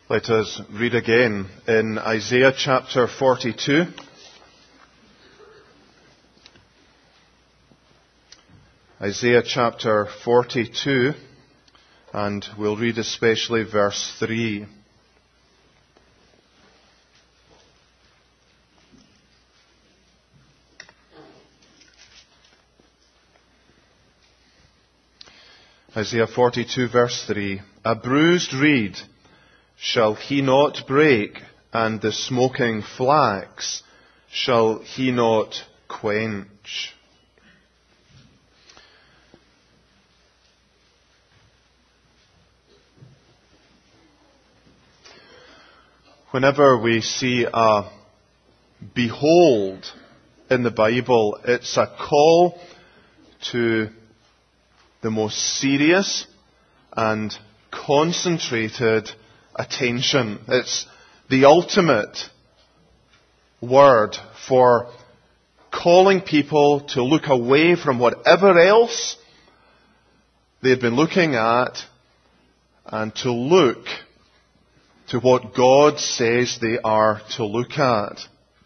Let us read again in Isaiah chapter 42. Isaiah chapter 42, and we'll read especially verse 3. Isaiah 42 verse 3. A bruised reed shall he not break, and the smoking flax shall he not quench. Whenever we see a behold in the Bible, it's a call to the most serious and concentrated attention. It's the ultimate word for calling people to look away from whatever else they've been looking at and to look to what God says they are to look at.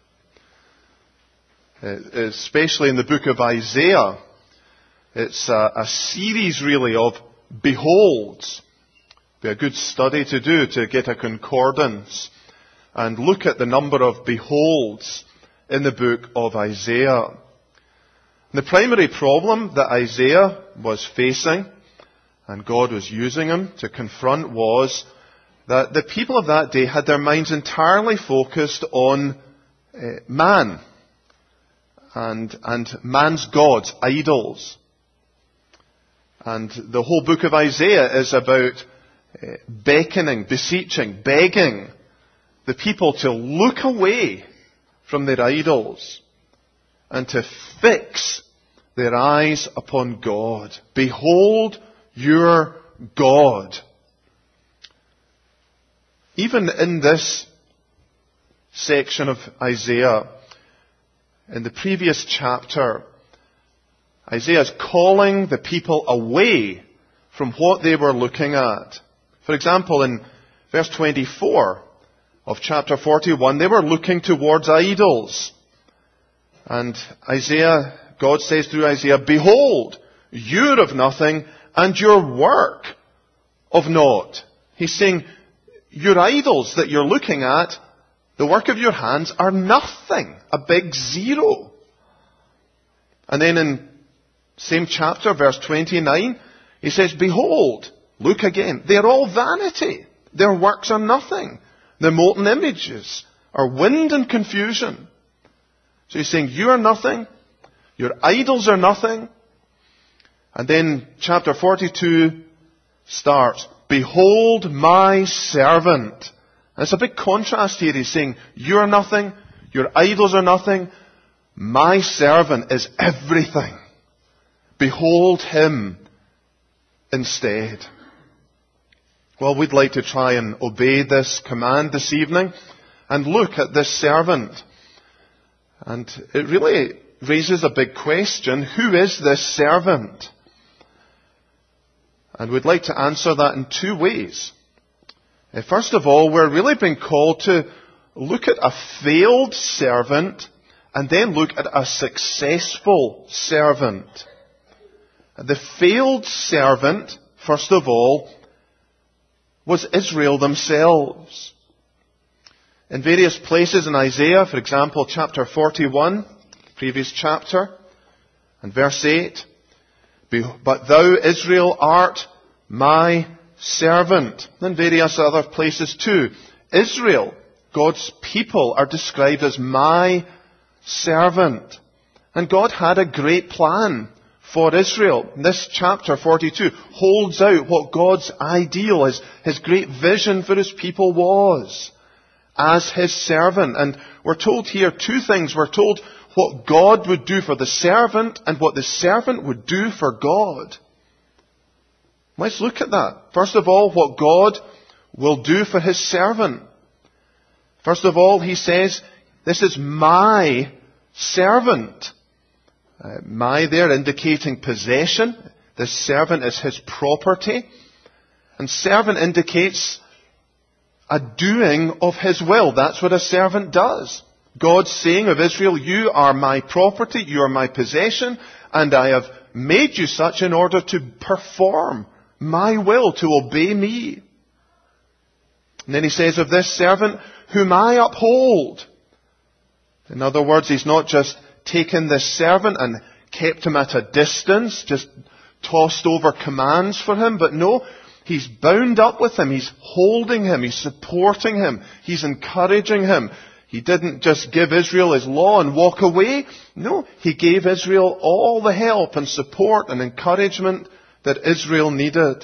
Especially in the book of Isaiah, it's a series really of beholds. Be a good study to do to get a concordance and look at the number of beholds in the book of Isaiah. The primary problem that Isaiah was facing, and God was using him to confront, was that the people of that day had their minds entirely focused on man and man's gods, idols. And the whole book of Isaiah is about beckoning, beseeching, begging the people to look away from their idols and to fix their eyes upon God. Behold your God. Even in this section of Isaiah, in the previous chapter, Isaiah is calling the people away from what they were looking at. For example, in verse 24 of chapter 41, they were looking towards idols. And God says through Isaiah, behold, you're of nothing, and your work of naught. He's saying, your idols that you're looking at, the work of your hands, are nothing. A big zero. And then in same chapter, verse 29, he says, behold, look again, they're all vanity. Their works are nothing. The molten images are wind and confusion. So he's saying, you are nothing. Your idols are nothing. And then chapter 42 starts, behold my servant. And it's a big contrast here. He's saying, you are nothing. Your idols are nothing. My servant is everything. Behold him instead. Well, we'd like to try and obey this command this evening and look at this servant. And it really raises a big question. Who is this servant? And we'd like to answer that in two ways. First of all, we're really being called to look at a failed servant and then look at a successful servant. The failed servant, first of all, was Israel themselves. In various places in Isaiah, for example, chapter 41, previous chapter, and verse 8, but thou, Israel, art my servant. And various other places too. Israel, God's people, are described as my servant. And God had a great plan for Israel. This chapter 42 holds out what God's ideal, his great vision for his people was as his servant. And we're told here two things. We're told what God would do for the servant and what the servant would do for God. Let's look at that. First of all, what God will do for his servant. First of all, he says, this is my servant. My there indicating possession. This servant is his property. And servant indicates a doing of his will. That's what a servant does. God's saying of Israel, you are my property, you are my possession, and I have made you such in order to perform my will, to obey me. And then he says of this servant, whom I uphold. In other words, he's not just taken this servant and kept him at a distance, just tossed over commands for him, but no, he's bound up with him, he's holding him, he's supporting him, he's encouraging him. He didn't just give Israel his law and walk away. No, he gave Israel all the help and support and encouragement that Israel needed.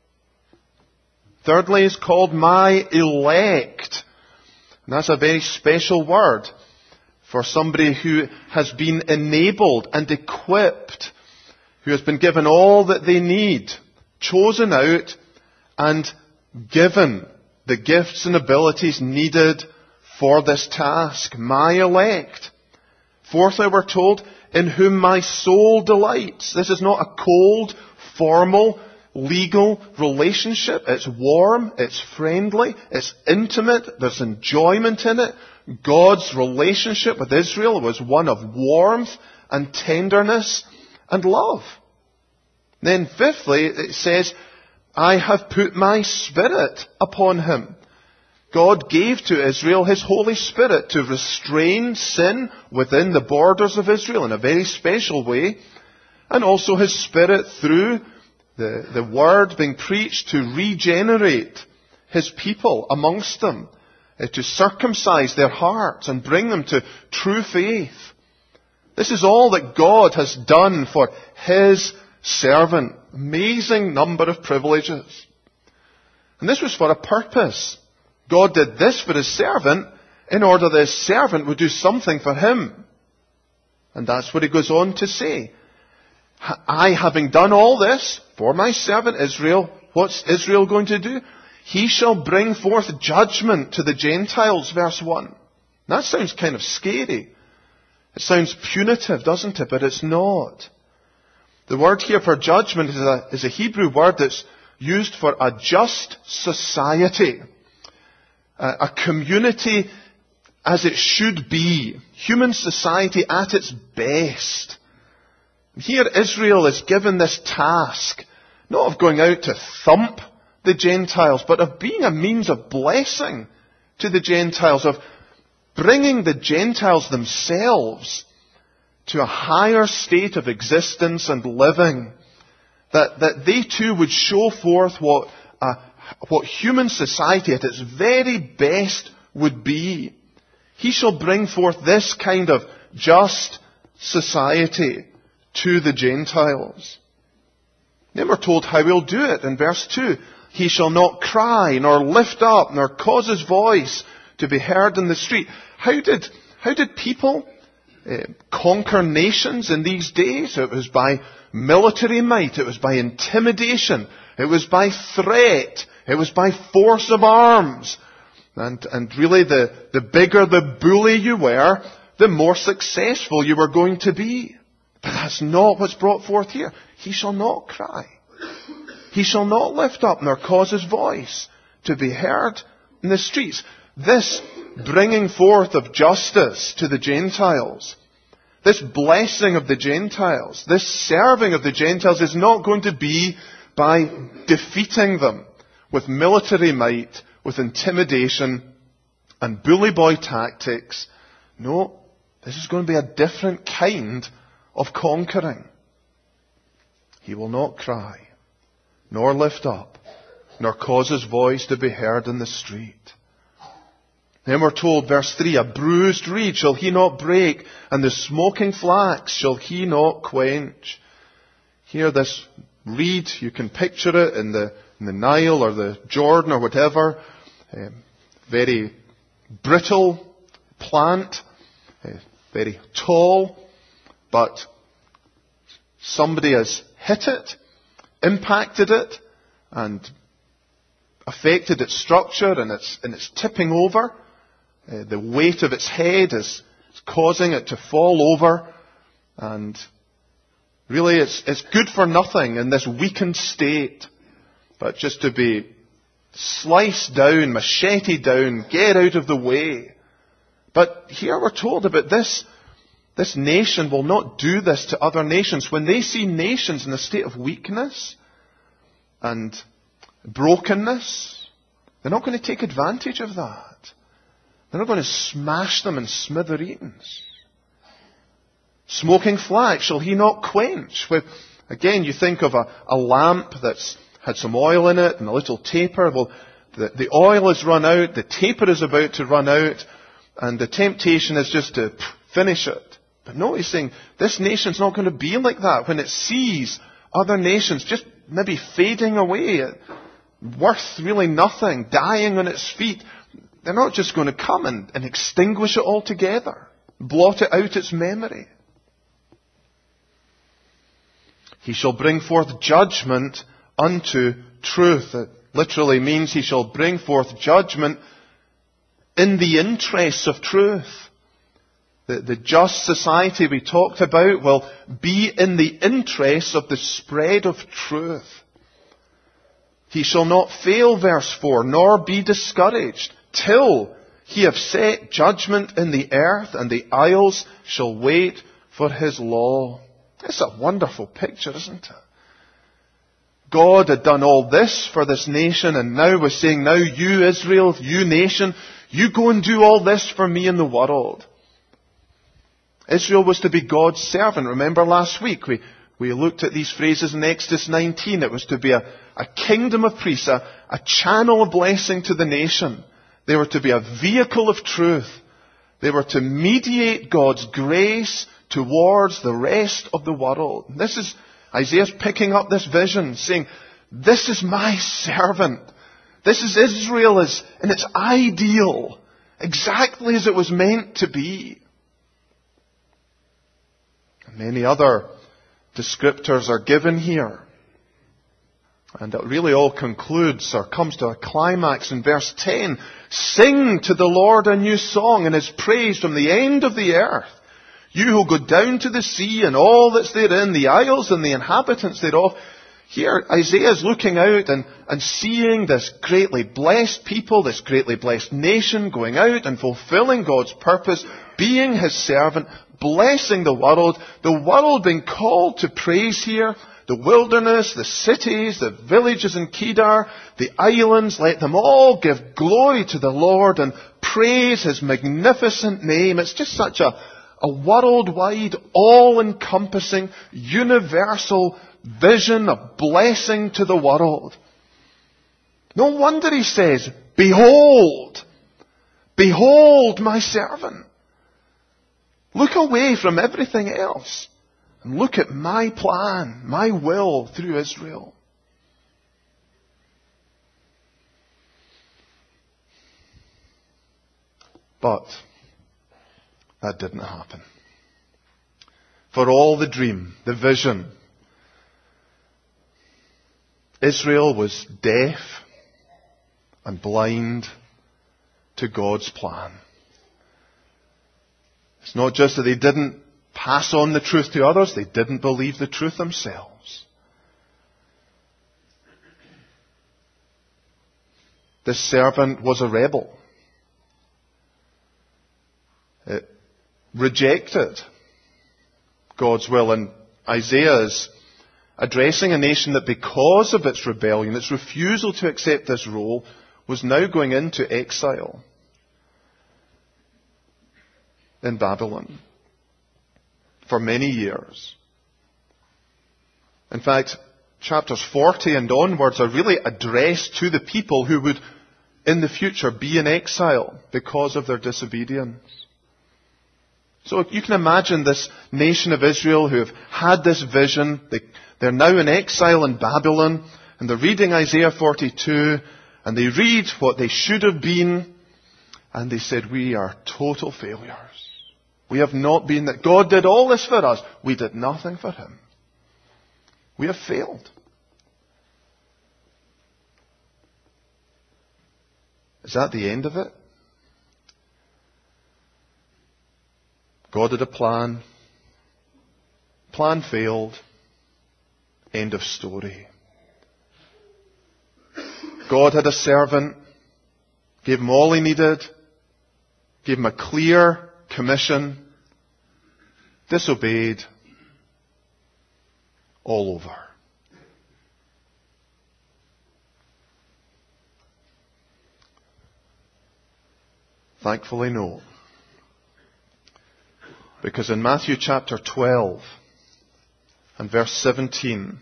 Thirdly, he's called my elect. And that's a very special word for somebody who has been enabled and equipped, who has been given all that they need, chosen out and given the gifts and abilities needed for this task. My elect. Fourthly, we're told, in whom my soul delights. This is not a cold, formal, legal relationship. It's warm, it's friendly, it's intimate, there's enjoyment in it. God's relationship with Israel was one of warmth and tenderness and love. Then fifthly, it says, I have put my Spirit upon him. God gave to Israel his Holy Spirit to restrain sin within the borders of Israel in a very special way, and also his Spirit through the Word being preached to regenerate his people amongst them, to circumcise their hearts and bring them to true faith. This is all that God has done for his servant. Amazing number of privileges. And this was for a purpose. God did this for his servant in order that his servant would do something for him. And that's what he goes on to say. I, having done all this for my servant Israel, what's Israel going to do? He shall bring forth judgment to the Gentiles, verse 1. That sounds kind of scary. It sounds punitive, doesn't it? But it's not. The word here for judgment is a Hebrew word that's used for a just society. A community as it should be. Human society at its best. Here Israel is given this task, not of going out to thump the Gentiles, but of being a means of blessing to the Gentiles, of bringing the Gentiles themselves to a higher state of existence and living, that they too would show forth what human society at its very best would be. He shall bring forth this kind of just society to the Gentiles. Then we're told how he'll do it in verse 2. He shall not cry, nor lift up, nor cause his voice to be heard in the street. How did people conquer nations in these days? It was by military might. It was by intimidation. It was by threat. It was by force of arms. And really the bigger the bully you were, the more successful you were going to be. But that's not what's brought forth here. He shall not cry. He shall not lift up nor cause his voice to be heard in the streets. This bringing forth of justice to the Gentiles, this blessing of the Gentiles, this serving of the Gentiles is not going to be by defeating them with military might, with intimidation and bully boy tactics. No, this is going to be a different kind of conquering. He will not cry, nor lift up, nor cause his voice to be heard in the street. Then we're told, verse 3, a bruised reed shall he not break, and the smoking flax shall he not quench. Here this reed, you can picture it in the Nile or the Jordan or whatever, very brittle plant, very tall, but somebody has hit it, impacted it, and affected its structure, and it's tipping over. The weight of its head is causing it to fall over, and really it's good for nothing in this weakened state, but just to be slice down, machete down, get out of the way. But here we're told about this nation will not do this to other nations. When they see nations in a state of weakness and brokenness, they're not going to take advantage of that. They're not going to smash them in smithereens. Smoking flax shall he not quench. Again, you think of a lamp that's had some oil in it and a little taper. Well, the oil has run out, the taper is about to run out, and the temptation is just to finish it. But no, he's saying this nation's not going to be like that. When it sees other nations just maybe fading away, worth really nothing, dying on its feet, they're not just going to come and extinguish it altogether, blot it out its memory. He shall bring forth judgment unto truth. It literally means he shall bring forth judgment in the interests of truth. The just society we talked about will be in the interests of the spread of truth. He shall not fail, verse 4, nor be discouraged, till he have set judgment in the earth, and the isles shall wait for his law. It's a wonderful picture, isn't it? God had done all this for this nation, and now was saying, now you Israel, you nation, you go and do all this for me in the world. Israel was to be God's servant. Remember last week we looked at these phrases in Exodus 19. It was to be a kingdom of priests, a channel of blessing to the nation. They were to be a vehicle of truth. They were to mediate God's grace towards the rest of the world. This is, Isaiah's picking up this vision, saying, this is my servant. This is Israel in its ideal, exactly as it was meant to be. Many other descriptors are given here. And it really all concludes or comes to a climax in verse 10. Sing to the Lord a new song and his praise from the end of the earth. You who go down to the sea and all that's therein, the isles and the inhabitants thereof. Here Isaiah is looking out and seeing this greatly blessed people, this greatly blessed nation going out and fulfilling God's purpose, being his servant, blessing the world being called to praise here, the wilderness, the cities, the villages in Kedar, the islands, let them all give glory to the Lord and praise his magnificent name. It's just such a worldwide, all-encompassing, universal vision of blessing to the world. No wonder he says, behold, behold my servant. Look away from everything else and look at my plan, my will through Israel. But that didn't happen. For all the dream, the vision, Israel was deaf and blind to God's plan. It's not just that they didn't pass on the truth to others, they didn't believe the truth themselves. This servant was a rebel. It rejected God's will, and Isaiah is addressing a nation that because of its rebellion, its refusal to accept this role, was now going into exile in Babylon for many years. In fact, chapters 40 and onwards are really addressed to the people who would in the future be in exile because of their disobedience. So you can imagine this nation of Israel who have had this vision. They're now in exile in Babylon, and they're reading Isaiah 42, and they read what they should have been, and they said, we are total failures. We have not been that. God did all this for us. We did nothing for him. We have failed. Is that the end of it? God had a plan. Plan failed. End of story. God had a servant, gave him all he needed, gave him a clear commission, disobeyed, all over. Thankfully, no. Because in Matthew chapter 12 and verse 17,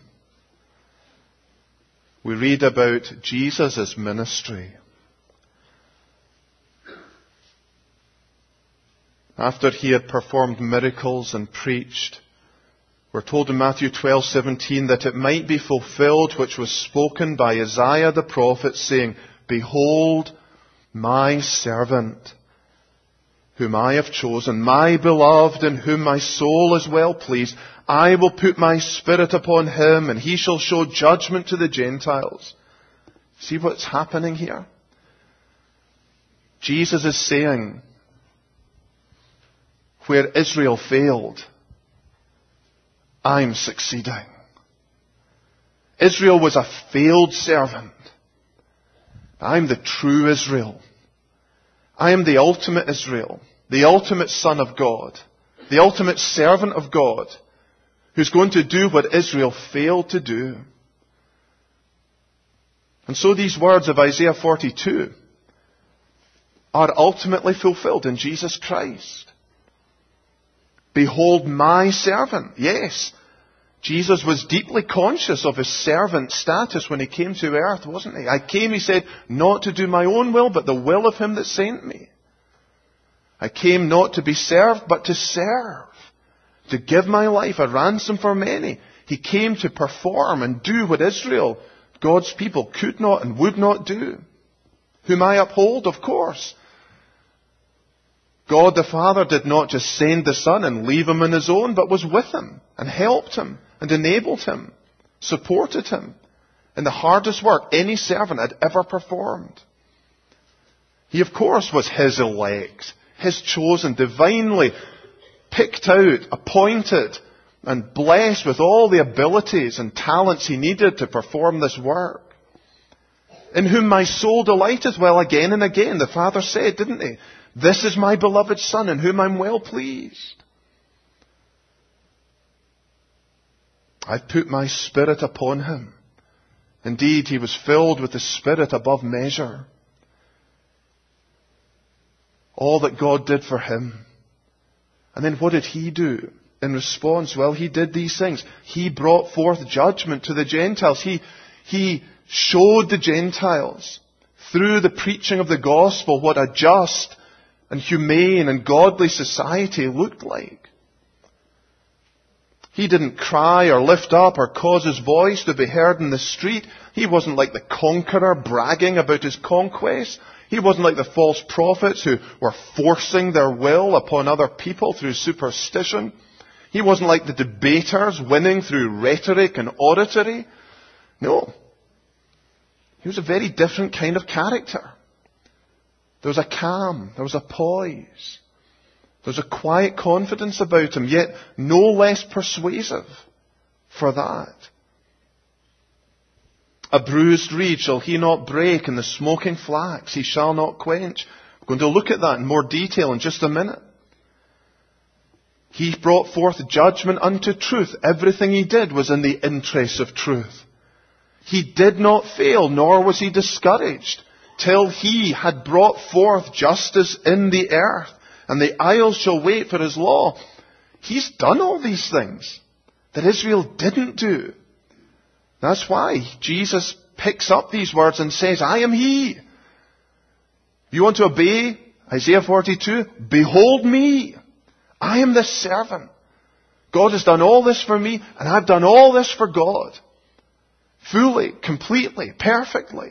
we read about Jesus' ministry. After he had performed miracles and preached, we're told in Matthew 12:17 that it might be fulfilled which was spoken by Isaiah the prophet, saying, "Behold, my servant, whom I have chosen, my beloved, in whom my soul is well pleased. I will put my Spirit upon him, and he shall show judgment to the Gentiles." See what's happening here? Jesus is saying, where Israel failed, I'm succeeding. Israel was a failed servant. I'm the true Israel. I am the ultimate Israel, the ultimate Son of God, the ultimate servant of God, who's going to do what Israel failed to do. And so these words of Isaiah 42 are ultimately fulfilled in Jesus Christ. Behold my servant. Yes, Jesus was deeply conscious of his servant status when he came to earth, wasn't he? I came, he said, not to do my own will, but the will of him that sent me. I came not to be served, but to serve, to give my life a ransom for many. He came to perform and do what Israel, God's people, could not and would not do. Whom I uphold, of course. God the Father did not just send the Son and leave him on his own, but was with him and helped him and enabled him, supported him in the hardest work any servant had ever performed. He, of course, was his elect, his chosen, divinely picked out, appointed, and blessed with all the abilities and talents he needed to perform this work. In whom my soul delighteth. Well, again and again, the Father said, didn't he? This is my beloved Son, in whom I'm well pleased. I've put my Spirit upon him. Indeed, he was filled with the Spirit above measure. All that God did for him. And then what did he do in response? Well, he did these things. He brought forth judgment to the Gentiles. He showed the Gentiles through the preaching of the gospel what a just and humane and godly society looked like. He didn't cry or lift up or cause his voice to be heard in the street. He wasn't like the conqueror bragging about his conquests. He wasn't like the false prophets who were forcing their will upon other people through superstition. He wasn't like the debaters winning through rhetoric and oratory. No. He was a very different kind of character. There was a calm, there was a poise, there was a quiet confidence about him, yet no less persuasive for that. A bruised reed shall he not break, and the smoking flax he shall not quench. We're going to look at that in more detail in just a minute. He brought forth judgment unto truth. Everything he did was in the interest of truth. He did not fail, nor was he discouraged, till he had brought forth justice in the earth, and the isles shall wait for his law. He's done all these things that Israel didn't do. That's why Jesus picks up these words and says, I am he. You want to obey Isaiah 42? Behold me. I am this servant. God has done all this for me, and I've done all this for God. Fully, completely, perfectly.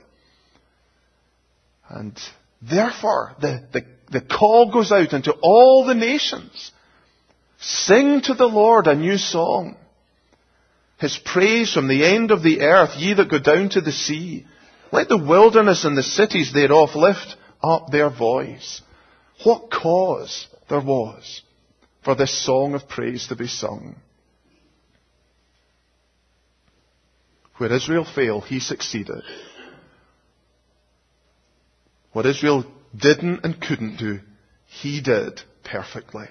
And therefore, the call goes out into all the nations. Sing to the Lord a new song. His praise from the end of the earth, ye that go down to the sea. Let the wilderness and the cities thereof lift up their voice. What cause there was for this song of praise to be sung. Where Israel failed, he succeeded. What Israel didn't and couldn't do, he did perfectly.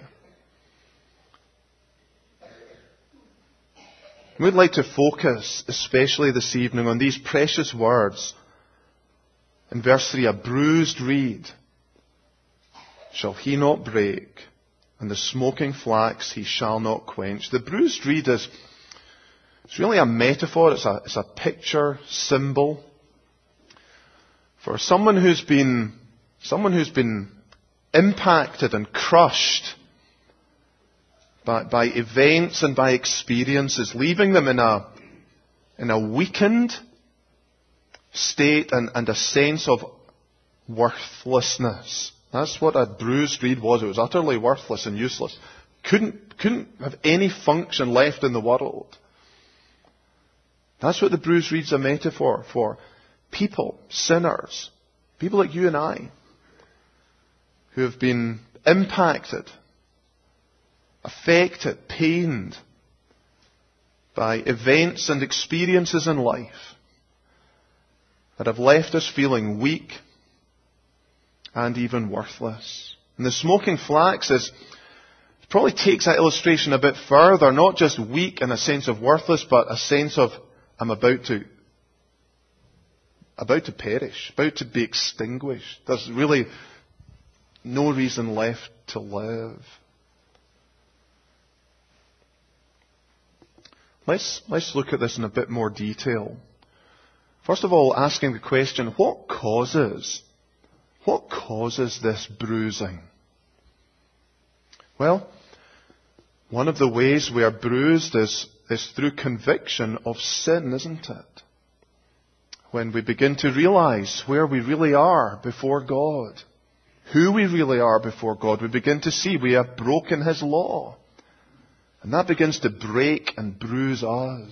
We'd like to focus, especially this evening, on these precious words. In verse 3, a bruised reed shall he not break, and the smoking flax he shall not quench. The bruised reed it's really a metaphor, it's a picture, symbol, for someone who's been impacted and crushed by events and by experiences, leaving them in a weakened state and a sense of worthlessness. That's what a bruised reed was. It was utterly worthless and useless. Couldn't have any function left in the world. That's what the bruised reed's a metaphor for. People, sinners, people like you and I, who have been impacted, affected, pained by events and experiences in life that have left us feeling weak and even worthless. And the smoking flax probably takes that illustration a bit further, not just weak in a sense of worthless, but a sense of I'm about to perish, about to be extinguished. There's really no reason left to live. Let's look at this in a bit more detail. First of all, asking the question, what causes this bruising? Well, one of the ways we are bruised is through conviction of sin, isn't it? When we begin to realize where we really are before God, who we really are before God, we begin to see we have broken His law. And that begins to break and bruise us.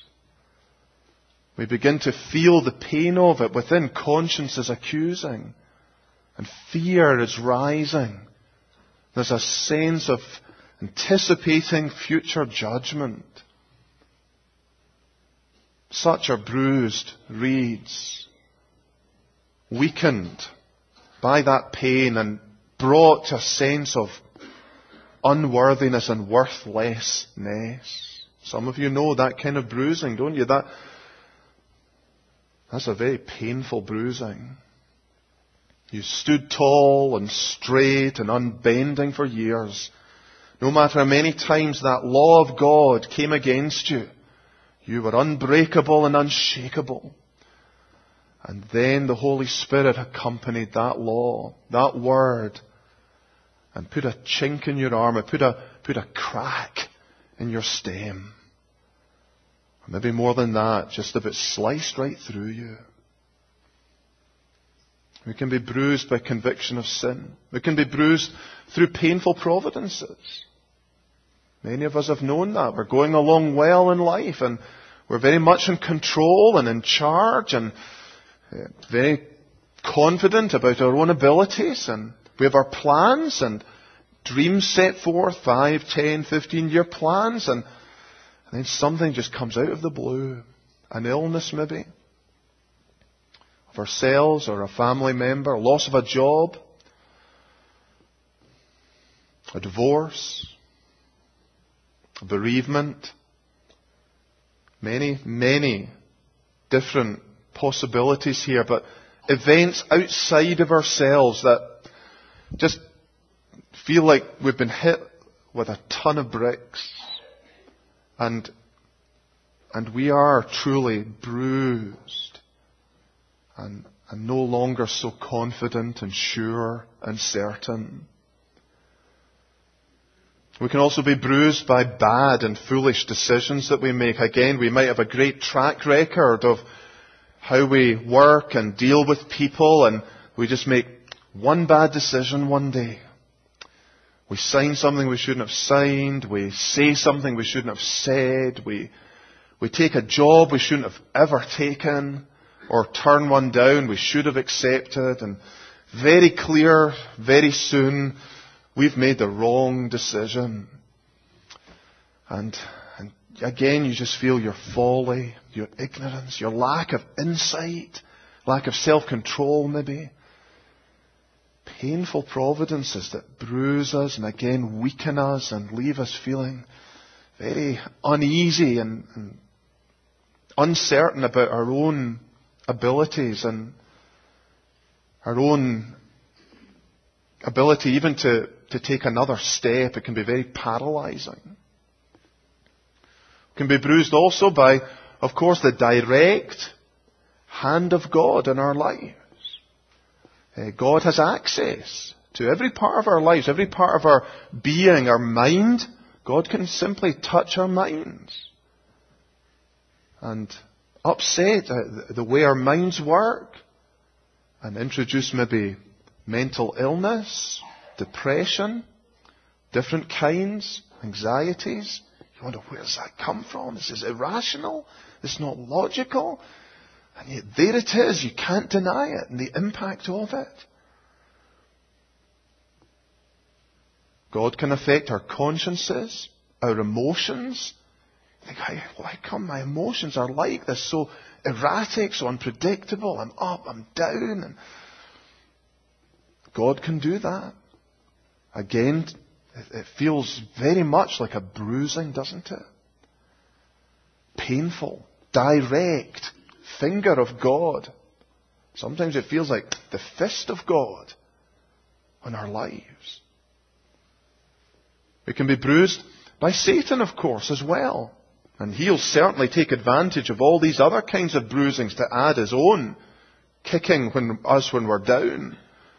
We begin to feel the pain of it. Within, conscience is accusing. And fear is rising. There's a sense of anticipating future judgment. Such are bruised reeds, weakened by that pain and brought to a sense of unworthiness and worthlessness. Some of you know that kind of bruising, don't you? That's a very painful bruising. You stood tall and straight and unbending for years. No matter how many times that law of God came against you, you were unbreakable and unshakable. And then the Holy Spirit accompanied that law, that word, and put a chink in your armour, put a crack in your stem. Or maybe more than that, just if it sliced right through you. We can be bruised by conviction of sin. We can be bruised through painful providences. Many of us have known that. We're going along well in life and we're very much in control and in charge and very confident about our own abilities, and we have our plans and dreams set forth, 5, 10, 15-year plans, and then something just comes out of the blue. An illness maybe, of ourselves or a family member, a loss of a job, a divorce, a bereavement, many different possibilities here, but events outside of ourselves that just feel like we've been hit with a ton of bricks. And we are truly bruised and no longer so confident and sure and certain. We can also be bruised by bad and foolish decisions that we make. Again, we might have a great track record of how we work and deal with people, and we just make one bad decision one day. We sign something we shouldn't have signed. We say something we shouldn't have said. We take a job we shouldn't have ever taken, or turn one down we should have accepted. And very clear, very soon, we've made the wrong decision. And again, you just feel your folly, your ignorance, your lack of insight, lack of self-control maybe. painful providences that bruise us and again weaken us and leave us feeling very uneasy and uncertain about our own abilities and our own ability even to take another step. It can be very paralyzing. It can be bruised also by, of course, the direct hand of God in our lives. God has access to every part of our lives, every part of our being, our mind. God can simply touch our minds and upset the way our minds work and introduce maybe mental illness, depression, different kinds, anxieties. You wonder, where does that come from? This is irrational. This is not logical. And yet there it is. You can't deny it and the impact of it. God can affect our consciences, our emotions. You think, why come my emotions are like this? So erratic, so unpredictable. I'm up, I'm down. And God can do that. Again, it feels very much like a bruising, doesn't it? Painful, direct finger of God. Sometimes it feels like the fist of God on our lives. We can be bruised by Satan, of course, as well. And he'll certainly take advantage of all these other kinds of bruisings to add his own kicking when we're down.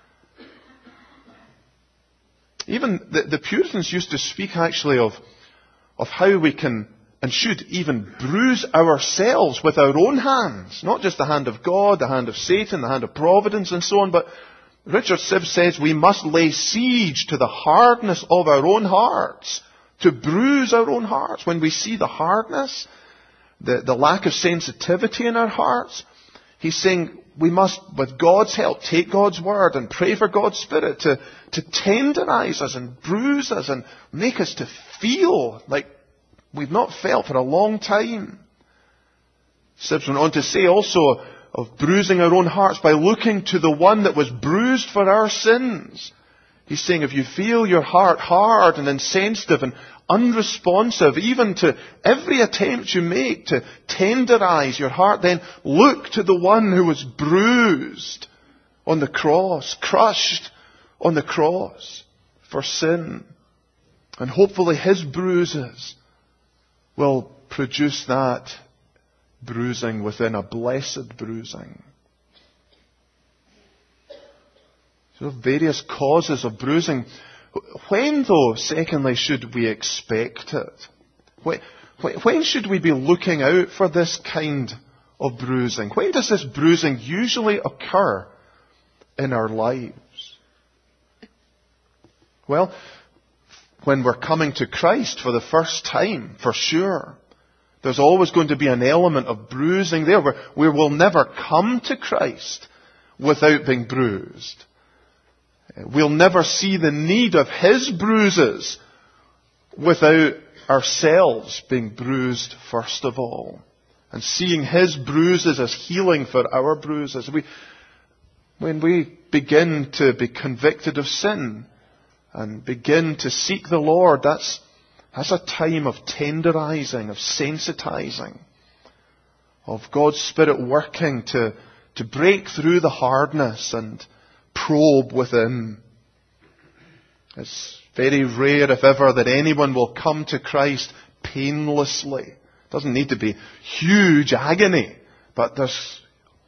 Even the Puritans used to speak actually of how we can and should even bruise ourselves with our own hands. Not just the hand of God, the hand of Satan, the hand of providence and so on, but Richard Sibbes says we must lay siege to the hardness of our own hearts, to bruise our own hearts. When we see the hardness, the lack of sensitivity in our hearts, he's saying we must, with God's help, take God's word and pray for God's Spirit to tenderize us and bruise us and make us to feel like we've not felt for a long time. Sibbes went on to say also of bruising our own hearts by looking to the one that was bruised for our sins. He's saying if you feel your heart hard and insensitive and unresponsive even to every attempt you make to tenderize your heart, then look to the one who was bruised on the cross, crushed on the cross for sin. And hopefully his bruises will produce that bruising within a blessed bruising. So various causes of bruising. When, though, secondly, should we expect it? When should we be looking out for this kind of bruising? When does this bruising usually occur in our lives? Well, when we're coming to Christ for the first time, for sure. There's always going to be an element of bruising there. We will never come to Christ without being bruised. We'll never see the need of his bruises without ourselves being bruised first of all. And seeing his bruises as healing for our bruises. When we begin to be convicted of sin and begin to seek the Lord, that's a time of tenderizing, of sensitizing, of God's Spirit working to break through the hardness and probe within. It's very rare, if ever, that anyone will come to Christ painlessly. It doesn't need to be huge agony, but there's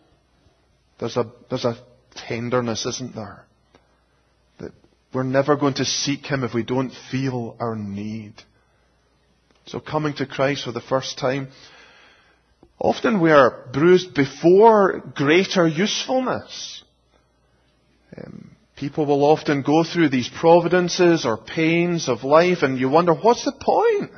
a tenderness, isn't there? That we're never going to seek him if we don't feel our need. So coming to Christ for the first time, often we are bruised before greater usefulness. People will often go through these providences or pains of life and you wonder, what's the point?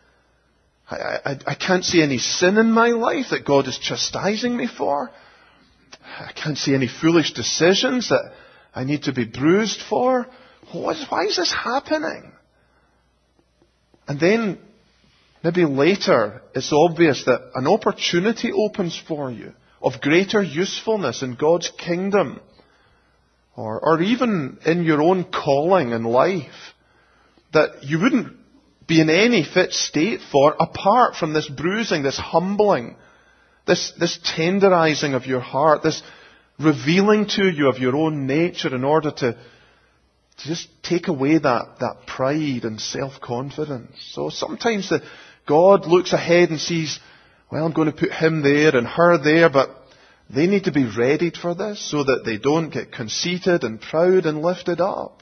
I can't see any sin in my life that God is chastising me for. I can't see any foolish decisions that I need to be bruised for. Why is this happening? And then, maybe later, it's obvious that an opportunity opens for you of greater usefulness in God's kingdom, or even in your own calling in life, that you wouldn't be in any fit state for apart from this bruising, this humbling, this tenderizing of your heart, this revealing to you of your own nature in order to just take away that pride and self-confidence. So sometimes God looks ahead and sees, well, I'm going to put him there and her there, but they need to be readied for this so that they don't get conceited and proud and lifted up.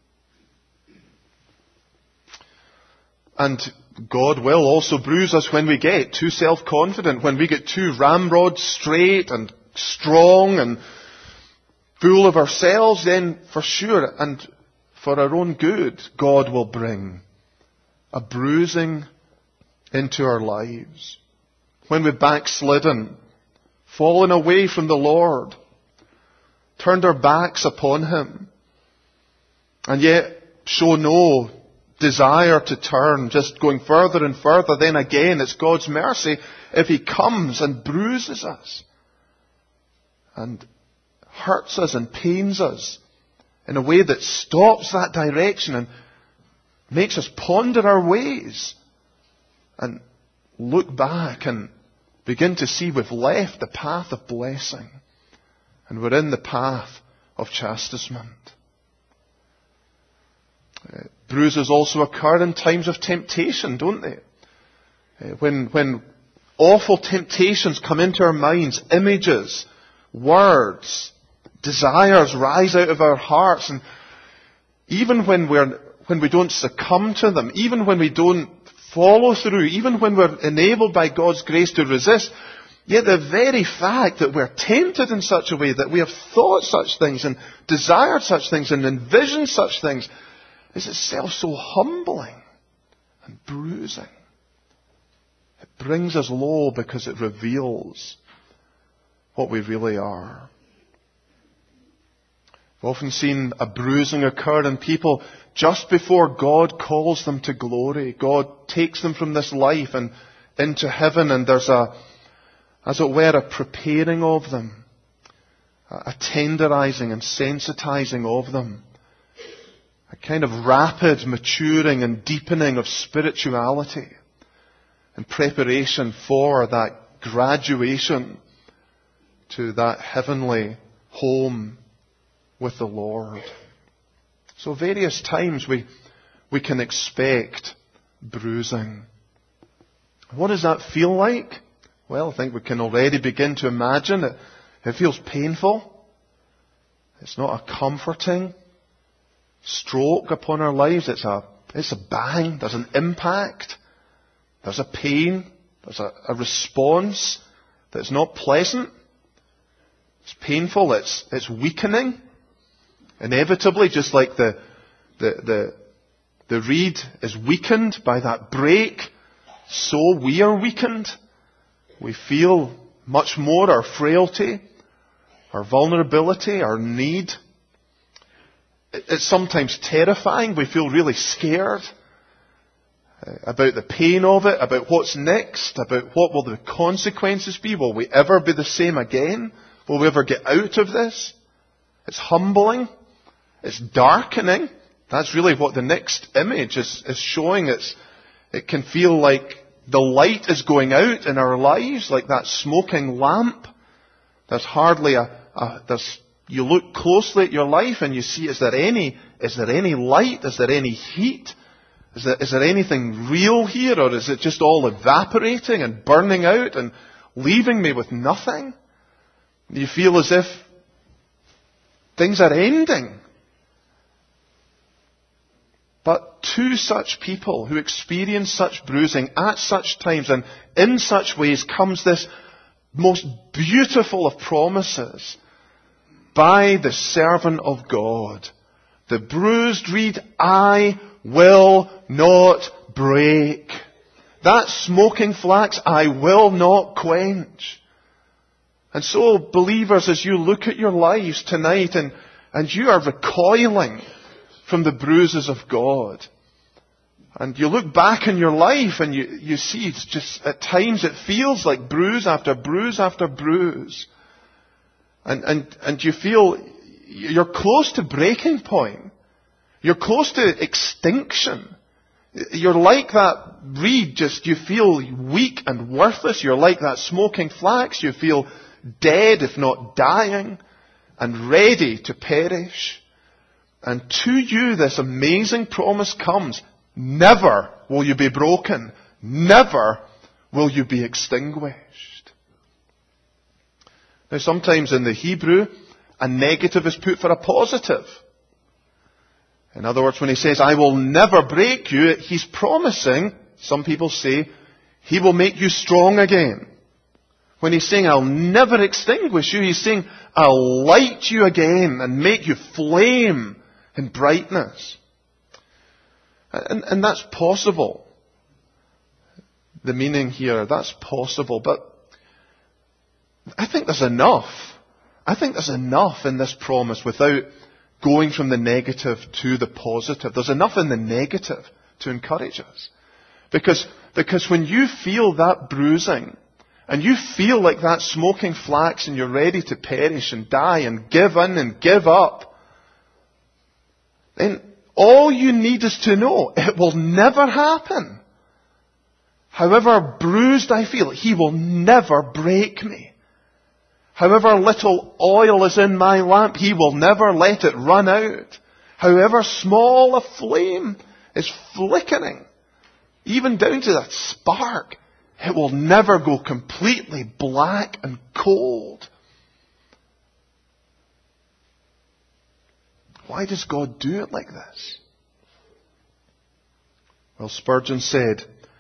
And God will also bruise us when we get too self-confident, when we get too ramrod straight and strong and full of ourselves, then for sure and for our own good, God will bring a bruising into our lives. When we've backslidden, fallen away from the Lord, turned our backs upon him, and yet show no desire to turn, just going further and further, then again it's God's mercy if he comes and bruises us and hurts us and pains us in a way that stops that direction and makes us ponder our ways and look back and begin to see we've left the path of blessing and we're in the path of chastisement. Bruises also occur in times of temptation, don't they? When awful temptations come into our minds, images, words, desires rise out of our hearts, and even when we don't succumb to them, even when we don't follow through, even when we're enabled by God's grace to resist, yet the very fact that we're tempted in such a way, that we have thought such things and desired such things and envisioned such things, is itself so humbling and bruising. It brings us low because it reveals what we really are. We've often seen a bruising occur in people just before God calls them to glory. God takes them from this life and into heaven, and there's as it were, a preparing of them, a tenderizing and sensitizing of them. A kind of rapid maturing and deepening of spirituality in preparation for that graduation to that heavenly home with the Lord. So various times we can expect bruising. What does that feel like? Well, I think we can already begin to imagine that it feels painful. It's not a comforting stroke upon our lives. It's a bang. There's an impact. There's a pain. There's a response that's not pleasant. It's painful. It's weakening. Inevitably, just like the reed is weakened by that break, so we are weakened. We feel much more our frailty, our vulnerability, our need. It's sometimes terrifying. We feel really scared about the pain of it, about what's next, about what will the consequences be. Will we ever be the same again? Will we ever get out of this? It's humbling. It's darkening. That's really what the next image is showing. It can feel like the light is going out in our lives, like that smoking lamp. There's hardly you look closely at your life and you see, is there any light? Is there any heat? Is there anything real here, or is it just all evaporating and burning out and leaving me with nothing? You feel as if things are ending. But to such people who experience such bruising at such times and in such ways comes this most beautiful of promises by the servant of God. The bruised reed I will not break. That smoking flax I will not quench. And so, believers, as you look at your lives tonight and you are recoiling from the bruises of God, and you look back in your life and you see it's just, at times it feels like bruise after bruise after bruise. And you feel you're close to breaking point. You're close to extinction. You're like that reed, you feel weak and worthless. You're like that smoking flax. You feel dead, if not dying, and ready to perish. And to you, this amazing promise comes. Never will you be broken. Never will you be extinguished. Now, sometimes in the Hebrew, a negative is put for a positive. In other words, when he says, I will never break you, he's promising, some people say, he will make you strong again. When he's saying, I'll never extinguish you, he's saying, I'll light you again and make you flame in brightness. And that's possible. The meaning here, that's possible. But I think there's enough. I think there's enough in this promise without going from the negative to the positive. There's enough in the negative to encourage us. Because when you feel that bruising, and you feel like that smoking flax, and you're ready to perish and die and give in and give up, then all you need is to know it will never happen. However bruised I feel, he will never break me. However little oil is in my lamp, he will never let it run out. However small a flame is flickering, even down to that spark, it will never go completely black and cold. Why does God do it like this? Well, Spurgeon said,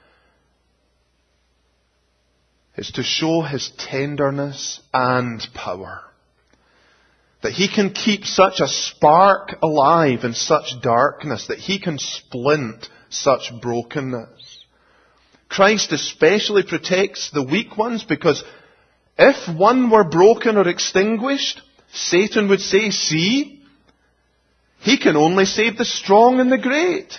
it's to show his tenderness and power. That he can keep such a spark alive in such darkness, that he can splint such brokenness. Christ especially protects the weak ones, because if one were broken or extinguished, Satan would say, see, he can only save the strong and the great.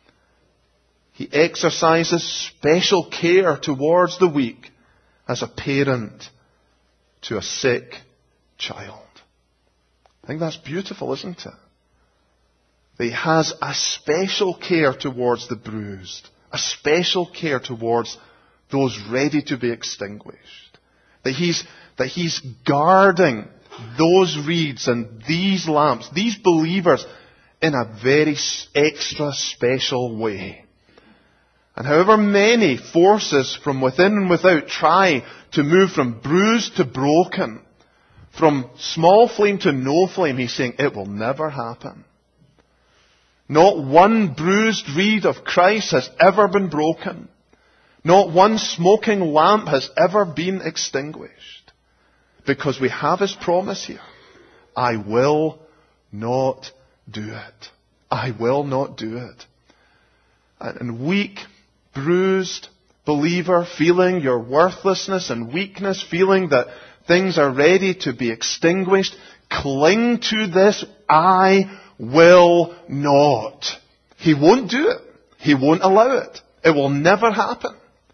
He exercises special care towards the weak as a parent to a sick child. I think that's beautiful, isn't it? That he has a special care towards the bruised, a special care towards those ready to be extinguished. That he's guarding those reeds and these lamps, these believers, in a very extra special way. And however many forces from within and without try to move from bruised to broken, from small flame to no flame, he's saying it will never happen. Not one bruised reed of Christ has ever been broken. Not one smoking lamp has ever been extinguished. Because we have his promise here. I will not do it. I will not do it. And weak, bruised believer, feeling your worthlessness and weakness, feeling that things are ready to be extinguished, cling to this, I will not. He won't do it. He won't allow it. It will never happen.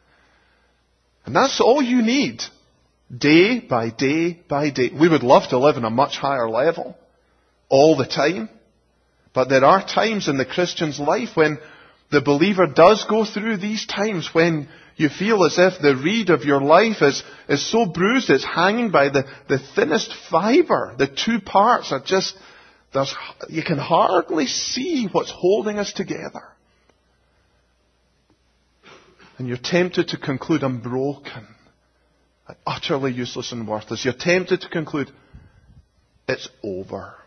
And that's all you need. Day by day by day. We would love to live in a much higher level all the time. But there are times in the Christian's life when the believer does go through these times when you feel as if the reed of your life is so bruised it's hanging by the thinnest fibre. The two parts are just, you can hardly see what's holding us together. And you're tempted to conclude, I'm broken. I'm utterly useless and worthless. You're tempted to conclude, it's over.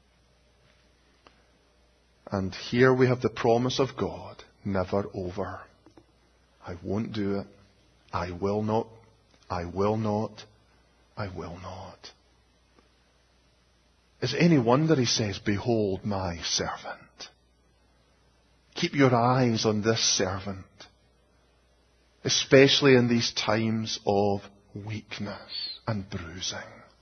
And here we have the promise of God, never over. I won't do it. I will not. I will not. I will not. Is it any wonder he says, behold my servant. Keep your eyes on this servant. Especially in these times of weakness and bruising.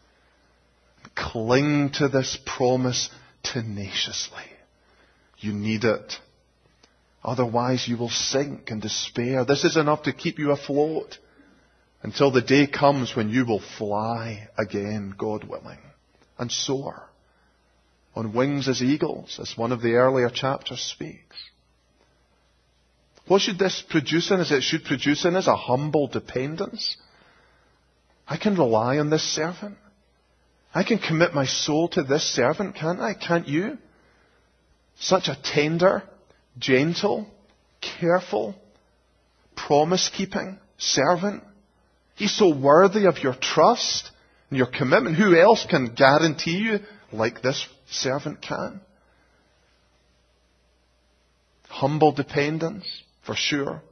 Cling to this promise tenaciously. You need it. Otherwise you will sink in despair. This is enough to keep you afloat until the day comes when you will fly again, God willing, and soar on wings as eagles, as one of the earlier chapters speaks. What should this produce in us? It should produce in us a humble dependence. I can rely on this servant. I can commit my soul to this servant, can't I? Can't you? Such a tender, gentle, careful, promise-keeping servant. He's so worthy of your trust and your commitment. Who else can guarantee you like this servant can? Humble dependence, for sure.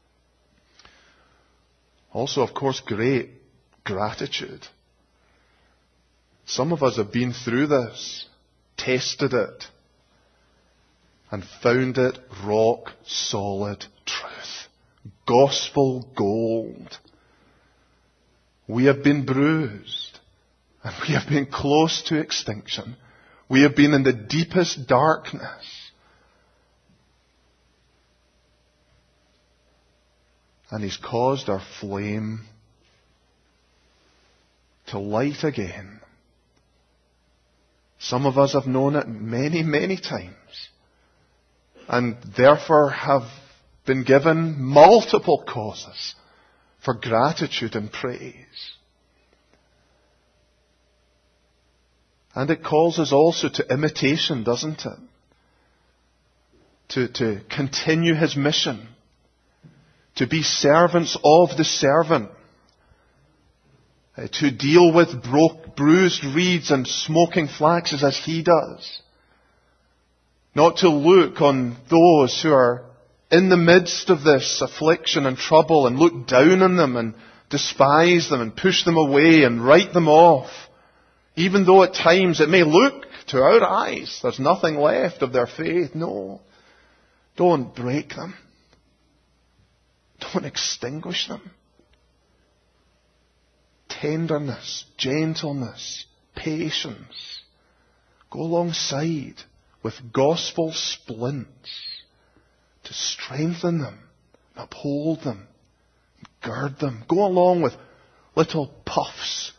Also, of course, great gratitude. Some of us have been through this, tested it, and found it rock solid truth. Gospel gold. We have been bruised, and we have been close to extinction. We have been in the deepest darkness. And He's caused our flame to light again. Some of us have known it many, many times, and therefore have been given multiple causes for gratitude and praise. And it calls us also to imitation, doesn't it? To continue His mission. To be servants of the servant. To deal with bruised reeds and smoking flaxes as He does. Not to look on those who are in the midst of this affliction and trouble and look down on them and despise them and push them away and write them off. Even though at times it may look to our eyes there's nothing left of their faith. No. Don't break them. Don't extinguish them. Tenderness, gentleness, patience. Go alongside with gospel splints to strengthen them, uphold them, gird them. Go along with little puffs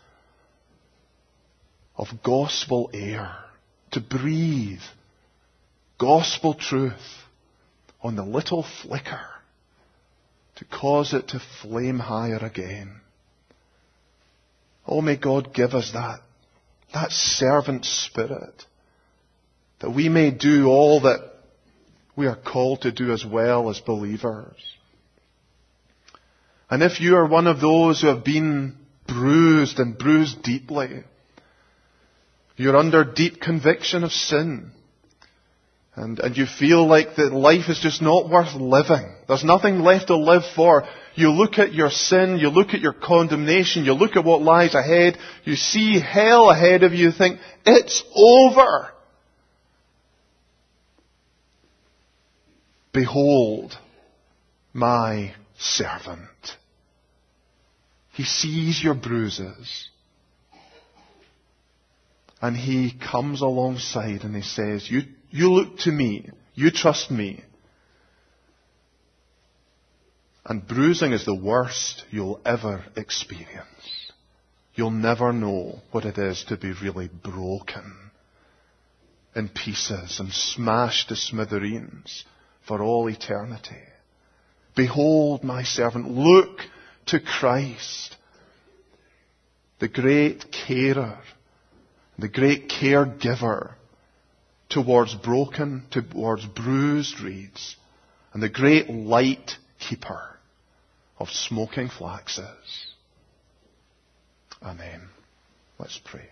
of gospel air to breathe gospel truth on the little flicker to cause it to flame higher again. Oh, may God give us that servant spirit, that we may do all that we are called to do as well as believers. And if you are one of those who have been bruised and bruised deeply, you're under deep conviction of sin, and you feel like that life is just not worth living. There's nothing left to live for. You look at your sin, you look at your condemnation, you look at what lies ahead, you see hell ahead of you, you think, it's over. Behold my servant. He sees your bruises. And He comes alongside and He says, you look to me, you trust me. And bruising is the worst you'll ever experience. You'll never know what it is to be really broken in pieces and smashed to smithereens for all eternity. Behold my servant. Look to Christ, the great carer, the great caregiver towards broken, towards bruised reeds, and the great light keeper of smoking flaxes. Amen. Let's pray.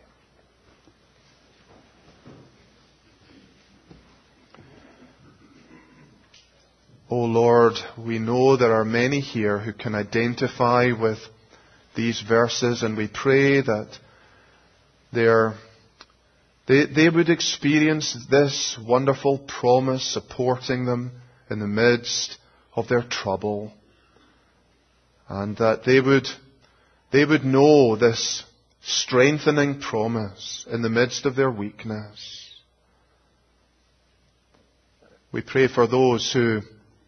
O Lord, we know there are many here who can identify with these verses, and we pray that they would experience this wonderful promise supporting them in the midst of their trouble, and that they would know this strengthening promise in the midst of their weakness. We pray for those who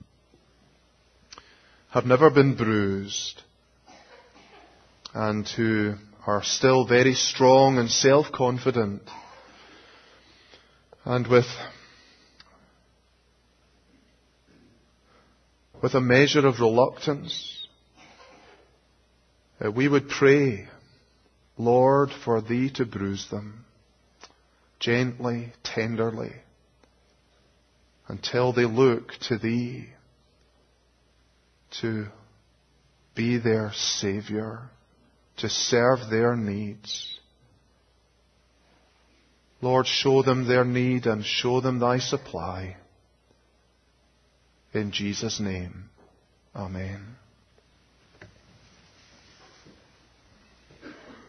have never been bruised and who are still very strong and self-confident And with a measure of reluctance, we would pray, Lord, for Thee to bruise them gently, tenderly, until they look to Thee to be their Saviour, to serve their needs. Lord, show them their need and show them Thy supply. In Jesus' name, amen.